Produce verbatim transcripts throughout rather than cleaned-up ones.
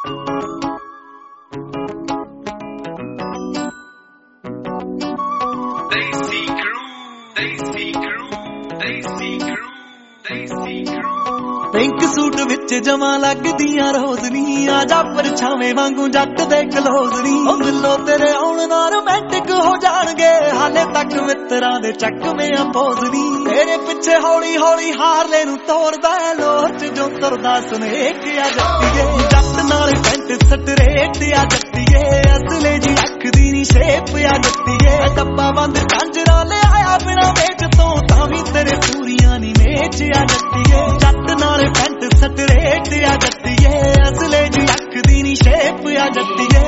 Pink suit विच जमा लगदियां रोजनी आजा परछावे वांगू जट दे कलोजनी दिलों तेरे आउण नाल रोमांटिक हो जाणगे हाले तक मित्रां दे चकवे पोजनी तेरे पिछे हौली हौली हारले नूं तोड़दा लोच जो तुरदा सुनेक आ जट्टीए जट नाल पेंट स्ट्रेट आ जट्टीए असले जी अख दी नी शेप आ जट्टीए डब्बा बंद झांजरा ले आया बिना वेच तो तावी तेरे पूरियां नी मेच आ जट्टीए जट नाल पेंट स्ट्रेट आ जट्टीए असले जी अख दी नी शेप आ जट्टीए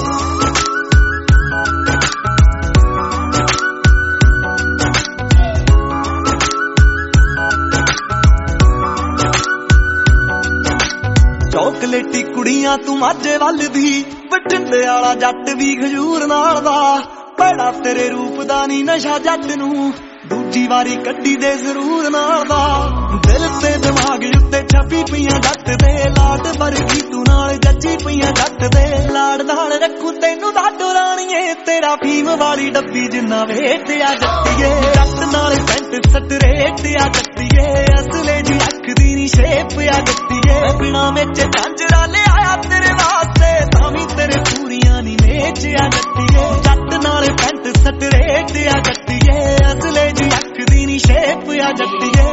चॉकलेटी कुड़ियां तू माझे वल दी बठिंडे वाला जट भी खजूर नाल दा बड़ा तेरे रूप दा नी नशा जट नूं दूजी वारी कड्डी दे जरूर नाल दा दिल ते दिमाग उत्ते छपी पईयां जट दे लाड वर्गी तू नाल जच्ची पईयां जट दे लाड नाल रखू तैनू दादो राणीए तेरा फीम वाली डब्बी जिन्ना वेट आ जट्टीए जट नाल पेंट स्ट्रेट आ जट्टीए असले जी अख दी नी शेप आ जट्टीए बिना मेचे झांजरा ले आया तेरे वास्ते तावी तेरे पूरियां नी मेच आ जट्टीए जट नाल पेंट स्ट्रेट आ जट्टीए असले जी अख दी नी शेप आ जट्टीए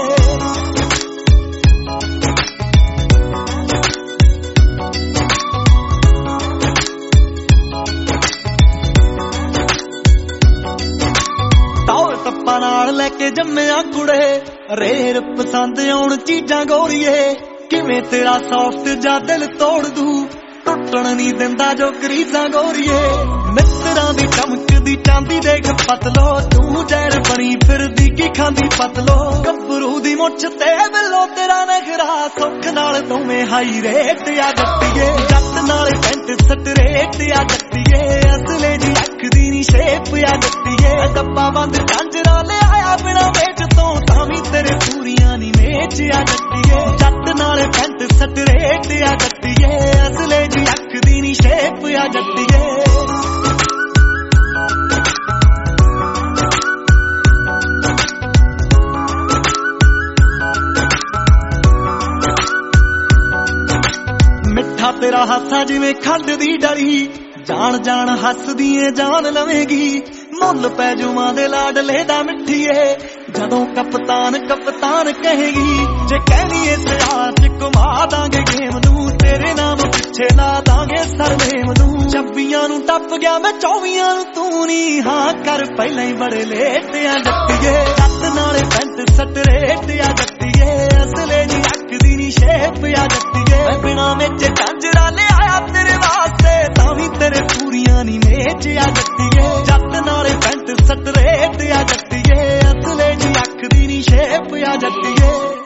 नाल लेके जम्मिया कुड़े रेर पसंद आउण चीजां गोरीए किवें तेरा सॉफ्ट जा दिल तोड़ दू टुटण नी दिंदा जो करीजा गोरीए मित्रां दी चमकदी चांदी देख पतलो तू जैर बनी फिरदी की खांदी पतलो गब्बरू दी मुछ ते बिलो तेरा नखरा सुख नाल दोवें हाई रेट आ जट्टीए जट नाल पेंट स्ट्रेट आ जट्टीए असले जी अख दी नी शेप आ जट्टीए डब्बा बंद झांजरा ले आया बिना वेच तो तावी तेरे पूरियां नी मेच आ जट्टीए जट नाल पेंट स्ट्रेट आ जट्टीए असले जी अख दी नी शेप आ जट्टीए मिठा तेरा हाथा जिवें खंड दी डली जान जान हसदी ए जान लवेगी मुल पै जुमा दे लाडले दा मिठीए जदों कप्तान कप्तान कहेगी जे कहनी इस रात घुमा दांगे गेम नूं तेरे नाम पिछे ला दांगे सरनेम नूं छब्बियां नूं टप गया मैं चौवियां नूं तू नी हां कर पहले ही बड़े लेट आ जट्टीए जट नाले पेंट स्ट्रेट आ जट्टीए असले जी अख दी नी शेप आ जट्टीए बिना मेचे झांजरा ले आया तेरे वास्ते तावी तेरे पूरियां नी मेच आ जट्टीए जट नाले पेंट स्ट्रेट आ जट्टीए असले जी अख दी नी शेप आ जट्टीए।